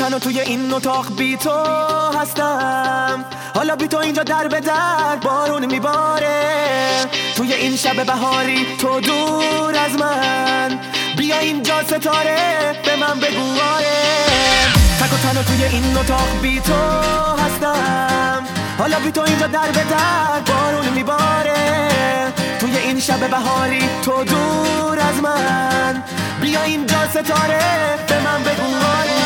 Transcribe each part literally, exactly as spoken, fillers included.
تنها توی این اتاق بی تو هستم، حالا بی تو اینجا در به در بارون میباره. توی این شب بهاری تو دور از من، بیا اینجا ستاره به من بگو آره. تک و تنها توی این اتاق بی تو هستم، حالا بی تو اینجا در به در بارون میباره. توی این شب بهاری تو دور از من، بیا اینجا ستاره به من بگو آره.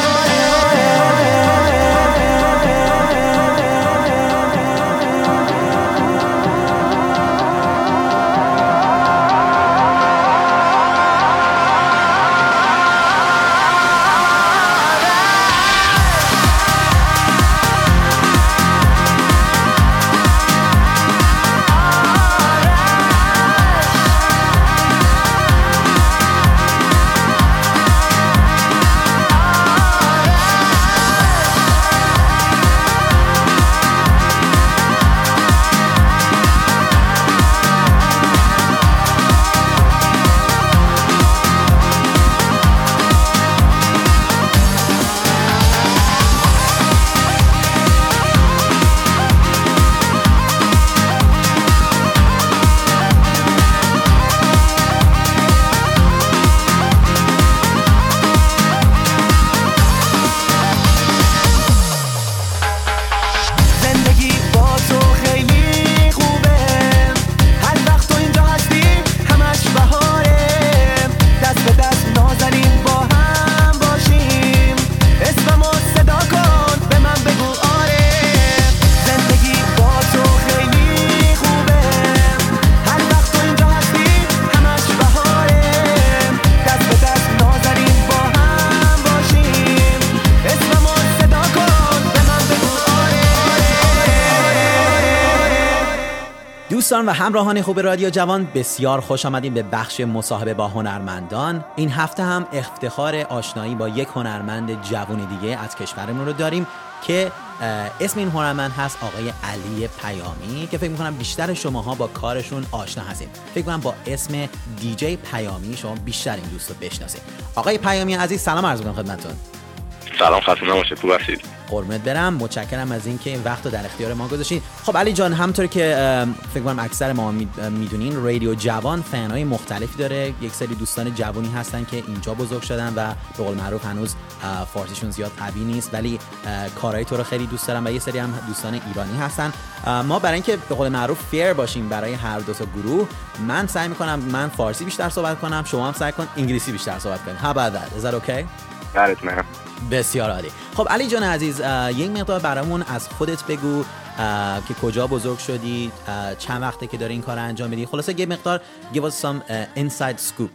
دوستان و همراهان خوب رادیو جوان، بسیار خوش آمدین به بخش مصاحبه با هنرمندان. این هفته هم افتخار آشنایی با یک هنرمند جوان دیگه از کشورمون رو داریم که اسم این هنرمند هست آقای علی پیامی، که فکر میکنم بیشتر شماها با کارشون آشنا هستید. فکر میکنم با اسم دیجی پیامی شما بیشتر این دوست رو بشناسید. آقای پیامی عزیز سلام عرض میکنم خدمتتون. سلام، خسته نباشید. خوب هستید؟ قربونت برم، متشکرم از اینکه این وقت رو در اختیار ما گذاشتین. خب علی جان، همونطور که فکر کنم اکثر ما میدونین رادیو جوان فن‌های مختلفی داره. یک سری دوستان جوانی هستن که اینجا بزرگ شدن و به قول معروف هنوز فارسیشون زیاد قوی نیست، ولی کارهای تو رو خیلی دوست دارن و یه سری هم دوستان ایرانی هستن. ما برای اینکه به قول معروف فیر باشیم برای هر دو تا گروه، من سعی می‌کنم من فارسی بیشتر صحبت کنم، شما هم سعی کن انگلیسی بیشتر صحبت کنید. How about that? Is that okay? That is man. بسیار عالی. خب علی جان عزیز، یک مقدار برامون از خودت بگو که کجا بزرگ شدی، چند وقته که داری این کار انجام میدی. خلاصه یه مقدار give us some uh, inside scoop.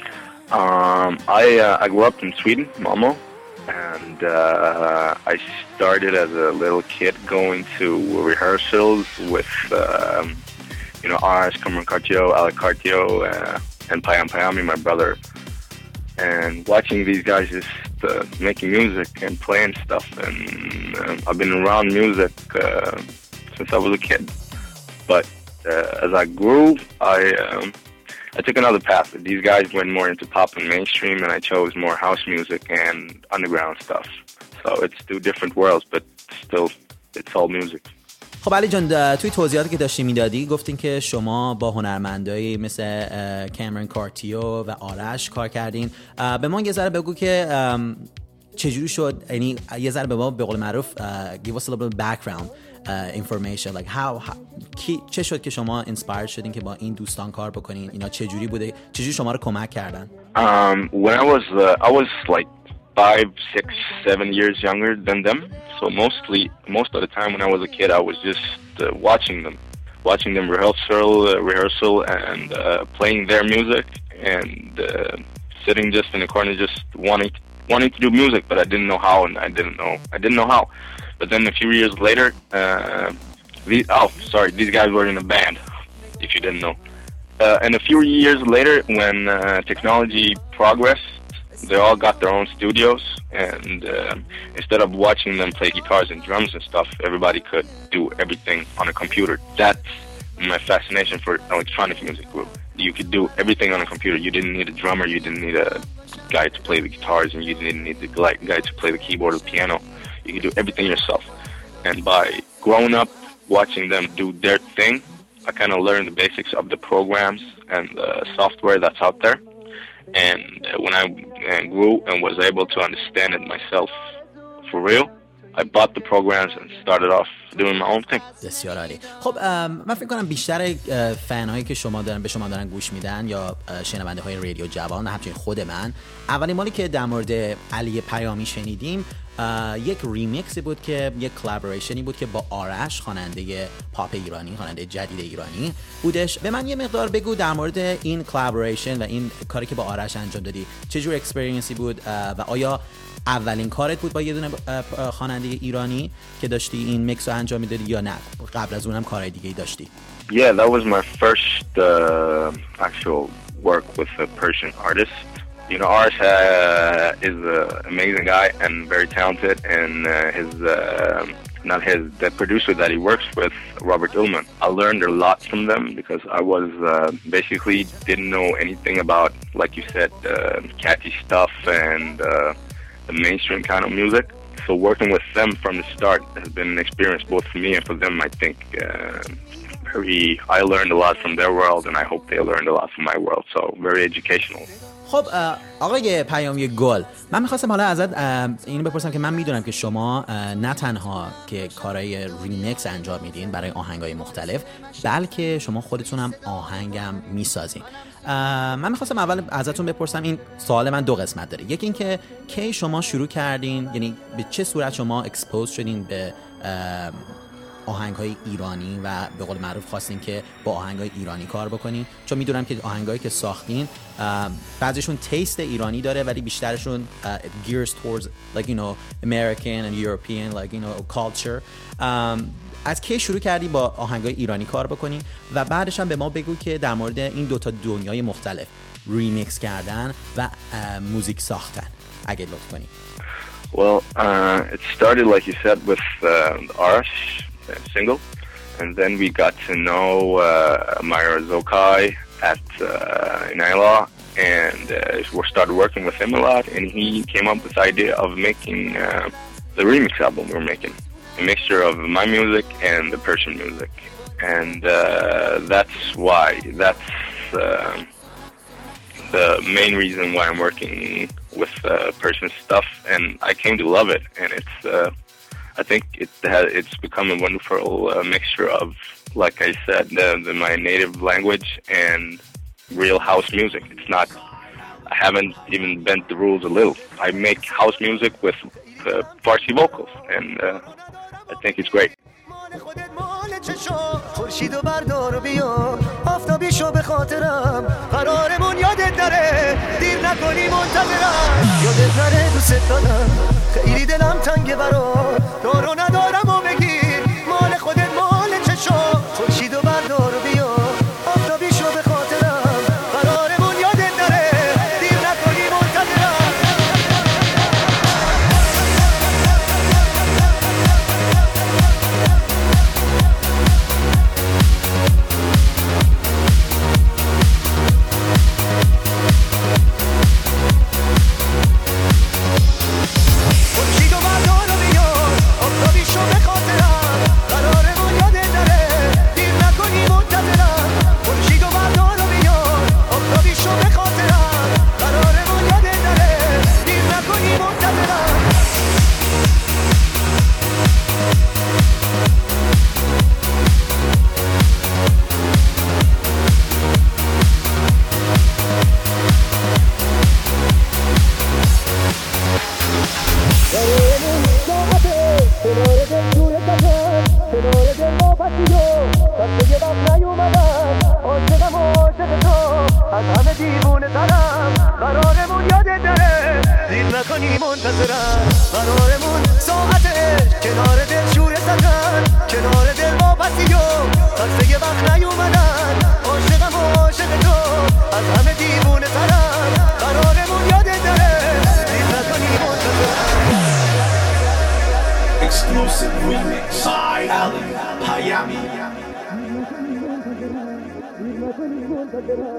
Um, I uh, I grew up in Sweden, Malmö, and uh, I started as a little kid going to rehearsals with um, you know Arash, Cameron Cartio, Alec Cartio, uh, and Payam Payami, my brother, and watching these guys just uh, making music and playing stuff. And uh, I've been around music uh, since I was a kid. But uh, as I grew, I um, I took another path. These guys went more into pop and mainstream, and I chose more house music and underground stuff. So it's two different worlds, but still, it's all music. خب علی جان، توی توضیحاتی که داشتی میدادی گفتین که شما با هنرمندایی مثل کامرون کارتیو و آرش کار کردین. به ما یه ذره بگو که چجوری شد، یعنی یه ذره به ما به قول معروف give us a little bit of background uh, information like how, how کی چه شد که شما inspired شدین که با این دوستان کار بکنین؟ اینا چجوری بوده، چجوری شما رو کمک کردن؟ Um, when I was uh, I was like five, six, seven years younger than them. So mostly, most of the time when I was a kid, I was just uh, watching them, watching them rehearsal, uh, rehearsal, and uh, playing their music, and uh, sitting just in the corner, just wanting, wanting to do music, but I didn't know how, and I didn't know, I didn't know how. But then a few years later, uh, these, oh, sorry, these guys were in a band, if you didn't know. Uh, and a few years later, when uh, technology progressed, they all got their own studios, and uh, instead of watching them play guitars and drums and stuff, everybody could do everything on a computer. That's my fascination for electronic music group. You could do everything on a computer. You didn't need a drummer, you didn't need a guy to play the guitars, and you didn't need the guy to play the keyboard or the piano. You could do everything yourself. And by growing up, watching them do their thing, I kind of learned the basics of the programs and the software that's out there. And when I grew and was able to understand it myself for real, I bought the programs and started off doing my own thing. بسیار عالی. خب من فکر کنم بیشتر فن هایی که شما دارن به شما دارن گوش میدن یا شنونده های رادیو جوان، همچنین خود من، اولین مالی که در مورد علی پیامی شنیدیم یک ریمیکسی بود که یک کلابوریشنی بود که با آرش، خواننده پاپ ایرانی، خواننده جدید ایرانی بودش. به من یه مقدار بگو در مورد این کلابوریشن و این کاری که با آرش انجام دادی، چه جور اکسپریانسی بود و آیا اولین کارت بود با یه دونه خواننده ایرانی که داشتی این میکس رو انجام میدادی یا نه قبل از اونم کارهای دیگه ای داشتی؟ Yeah, that was my first uh, actual work with a Persian artist. You know, Arash uh, is an amazing guy and very talented, and uh, his, uh, not his, the producer that he works with, Robert Ullman. I learned a lot from them because I was uh, basically didn't know anything about, like you said, uh, catchy stuff and uh, the mainstream kind of music. So working with them from the start has been an experience both for me and for them, I think. Uh, very, I learned a lot from their world, and I hope they learned a lot from my world. So very educational. خب آقای پیامی گل، من میخواستم حالا ازت اینو بپرسم که من میدونم که شما نه تنها که کارهای ریمیکس انجام میدین برای آهنگای مختلف، بلکه شما خودتون هم آهنگم میسازین. من میخواستم اول ازتون بپرسم، این سوال من دو قسمت داره. یکی این که کی شما شروع کردین، یعنی به چه صورت شما اکسپوز شدین به آهنگ‌های ایرانی و به قول معروف خواستین که با آهنگ‌های ایرانی کار بکنین؟ چون میدونم که آهنگایی که ساختین بعضیشون تیست ایرانی داره ولی بیشترشون uh, gears towards like you know American and European like you know culture. um, از کی شروع کردی با آهنگ‌های ایرانی کار بکنی و بعدش هم به ما بگو که در مورد این دوتا دنیای مختلف، ریمیکس کردن و uh, موزیک ساختن، اگه لطف کنی. Well, uh, it started like you said with uh, Arash single, and then we got to know uh, Myra Zokai at uh, Inayla, and uh, we started working with him a lot, and he came up with the idea of making uh, the remix album we were making, a mixture of my music and the Persian music, and uh, that's why, that's uh, the main reason why I'm working with uh, Persian stuff, and I came to love it, and it's uh, I think it has, it's become a wonderful uh, mixture of, like I said, the, the, my native language and real house music. It's not, I haven't even bent the rules a little. I make house music with uh, Farsi vocals, and uh, I think it's great. خورشیدو بردار بیا آفتابیشو به خاطرم قرارمون یادت نره دیر نکنی منتظرم یادت نره دوست دارم خیلی دلم تنگه برات دارو ندارم و بگیر مال خودت مال چشو خورشیدو بردار بیا آفتابیشو به خاطرم قرارمون یادت نره دیر نکنی منتظرم Exclusive remix by Ali Payami.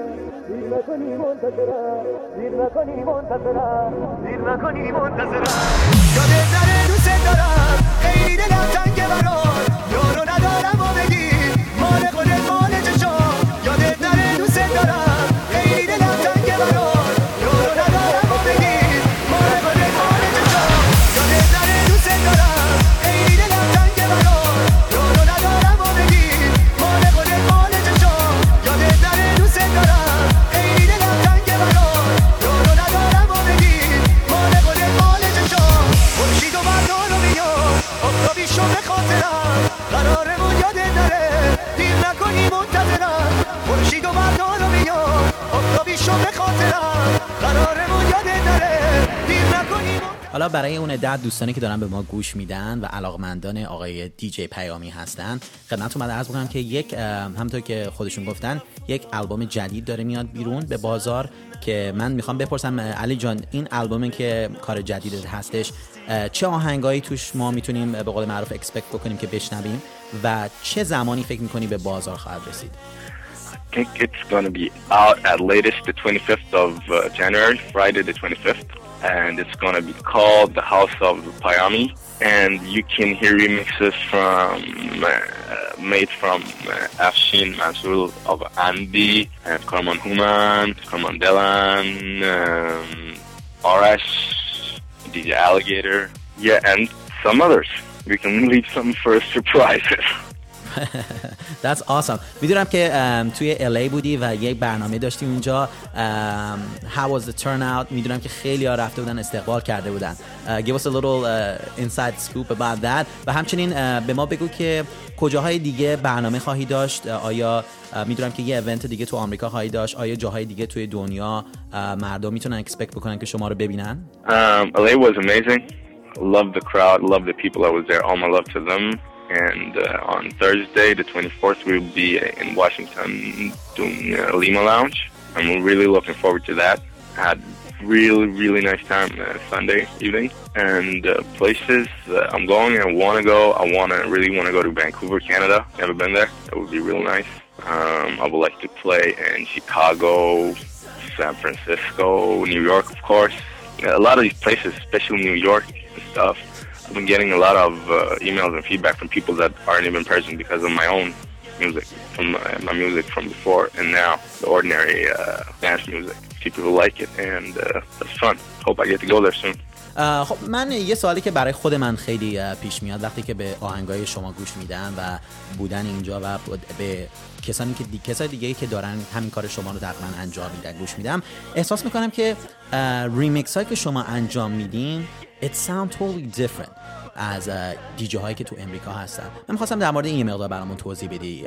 دیر نکنی منتظرم دیر نکنی منتظرم دیر نکنی منتظرم یادت نره دوست دارم خیلی دلم تنگه برات یارو ندارم و بگی مال خودت مال چشام یادت نره دوست دارم خیلی دلم تنگه برات یارو ندارم و بگی مال خودت مال چشام یادت نره دوست دارم خیلی دلم تنگه برات یارو ندارم و بگی مال خودت مال چشام یادت نره دوست دارم خیلی دلم تنگه برات یارو ندارم و بگی مال خودت مال چشام خورشید و بردار رو میاد آفتابی شو به خاطرم قرارمون یادت نره دیر نکنی منتظرم خورشید و بردار رو میاد آفتابی شو به خاطرم قرارمون یادت نره دیر نکنی منتظرم. حالا برای اون عده دوستانی که دارن به ما گوش میدن و علاقمندان آقای دیجی پیامی هستن خدمتتون من عرض بکنم که یک همونطور که خودشون گفتن یک آلبوم جدید داره میاد بیرون به بازار که من میخوام بپرسم علی جان این آلبومی که کار جدیدت هستش چه آهنگایی توش ما میتونیم به قول معروف اکسپکت بکنیم که بشنویم و چه زمانی فکر میکنی به بازار خواهد رسید؟ I think it's going to be out at latest the twenty-fifth of uh, January, Friday the twenty-fifth, and it's going to be called The House of Pyami, and you can hear remixes from uh, made from uh, Afshin Mansour of Andy, and Karman Human, Karman Delan, um, Arash, D J Alligator, yeah, and some others. We can leave some for surprises. That's awesome. میدونم که توی ال ای بودی و یک برنامه داشتی اونجا. How was the turnout? میدونم که خیلی ها رفته بودن استقبال کرده بودن. uh, Give us a little uh, inside scoop about that. و همچنین uh, به ما بگو که کجاهای دیگه برنامه خواهی داشت. آیا uh, میدونم که یه ایونت دیگه تو آمریکا خواهی داشت. آیا جاهای دیگه توی دنیا uh, مردم میتونن اکسپکت بکنن که شما رو ببینن؟ um, ال ای was amazing. Love the crowd, love the people that was there. All my love to them. And uh, on Thursday, the twenty-fourth, we'll be in Washington doing uh, Lima Lounge. And we're really looking forward to that. Had really, really nice time uh, Sunday evening. And uh, places uh, I'm going and want to go, I want to really want to go to Vancouver, Canada. Never been there. That would be real nice. Um, I would like to play in Chicago, San Francisco, New York, of course. A lot of these places, especially New York and stuff, I've been getting a lot of uh, emails and feedback from people that aren't even present because of my own music, from my, my music from before and now, the ordinary uh, dance music. People like it and uh, it's fun. Hope I get to go there soon. خب من یه سوالی که برای خود من خیلی پیش میاد وقتی که به آهنگای شما گوش میدم و بودن اینجا و به کسانی که دی... کسای دیگه‌ای که دارن همین کار شما رو تقریبا انجام میدن گوش میدم احساس میکنم که ریمیکس هایی که شما انجام میدین it sounds totally different از دیجی هایی که تو امریکا هستن. من می‌خواستم در مورد این یه مقدار برامون توضیح بدی.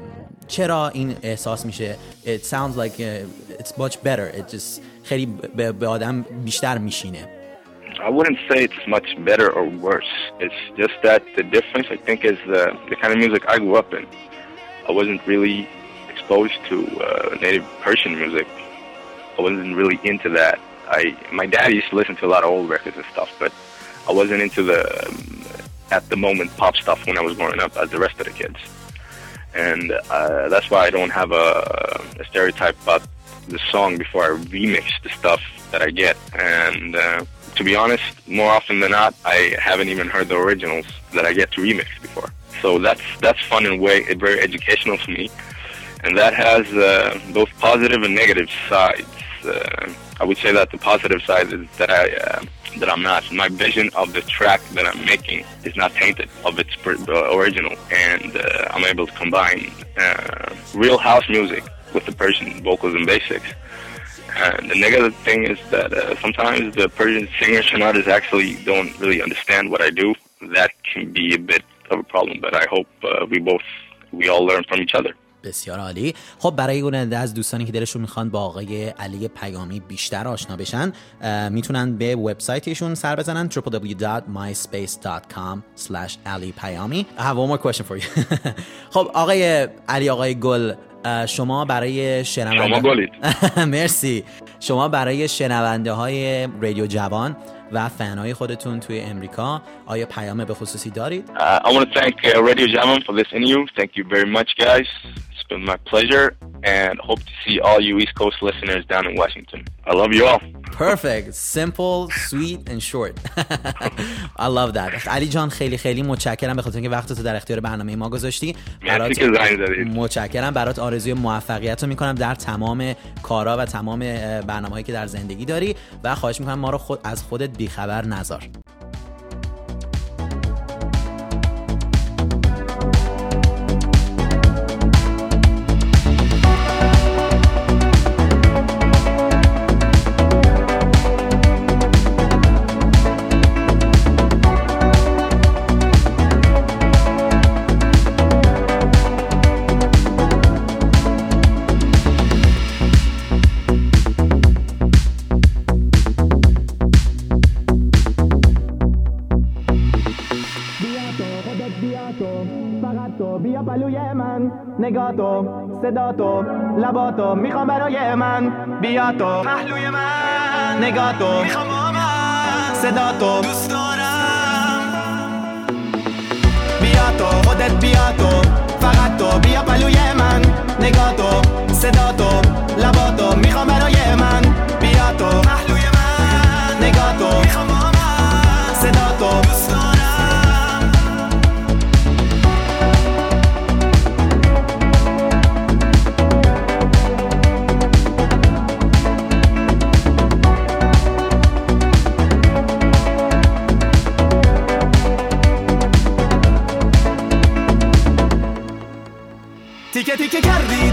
چرا این احساس میشه it sounds like uh, it's much better. it just خیلی به آدم بیشتر میشینه. I wouldn't say it's much better or worse. It's just that the difference, I think, is the, the kind of music I grew up in. I wasn't really exposed to uh, native Persian music. I wasn't really into that. I my dad used to listen to a lot of old records and stuff, but I wasn't into the um, at the moment pop stuff when I was growing up as the rest of the kids. And uh, that's why I don't have a, a stereotype about the song before I remix the stuff that I get. And uh, to be honest, more often than not, I haven't even heard the originals that I get to remix before. So that's that's fun and way very educational for me, and that has uh, both positive and negative sides. Uh, I would say that the positive side is that I uh, that I'm not. My vision of the track that I'm making is not tainted of its uh, original, and uh, I'm able to combine uh, real house music with the Persian vocals and basics. And the negative thing is that uh, sometimes the Persian singers and artists actually don't really understand what I do. That can be a bit of a problem, but I hope uh, we both we all learn from each other. بسیار عالی. خب برای اون از دوستانی که دلشون میخوان با آقای علی پیامی بیشتر آشنا بشن میتونن به وبسایتشون سر بزنن دبلیو دبلیو دبلیو دات مای اسپیس دات کام اسلش علی پیامی. I have one more question for you. خب آقای علی آقای گل شما برای شنونده شما گلید. مرسی. شما برای شنونده های رادیو جوان و فنهای خودتون توی امریکا آیا پیام به خصوصی دارید؟ Uh, I want to thank uh, Radio Javan for listening to you. Thank you very much, guys. been my pleasure, and hope to see all you East Coast listeners down in Washington. I love you all. Perfect, simple, sweet and short. I love that. علی جان خیلی خیلی متشکرم به خاطر اینکه وقت تو در اختیار برنامه ما گذاشتی. مرسی که زنگ زدید. متشکرم، برات آرزوی موفقیت رو میکنم در تمام کارا و تمام برنامه‌هایی که در زندگی داری و خواهش میکنم ما رو خود از خودت بیخبر نذار. نگاه تو، صدا تو، لبا تو میخوام برای من. بیا تو پهلوی من، نگاه تو میخوام با من، صدا تو دوست دارم. بیا تو خودت، بیا تو فقط تو، بیا پهلوی من. نگاه تو، صدا تو، لبا تو میخوام برای من. بیا تو پهلوی من، نگاه تو میخوام با من، صدا تو دوست دارم. تیکه تیکه کردی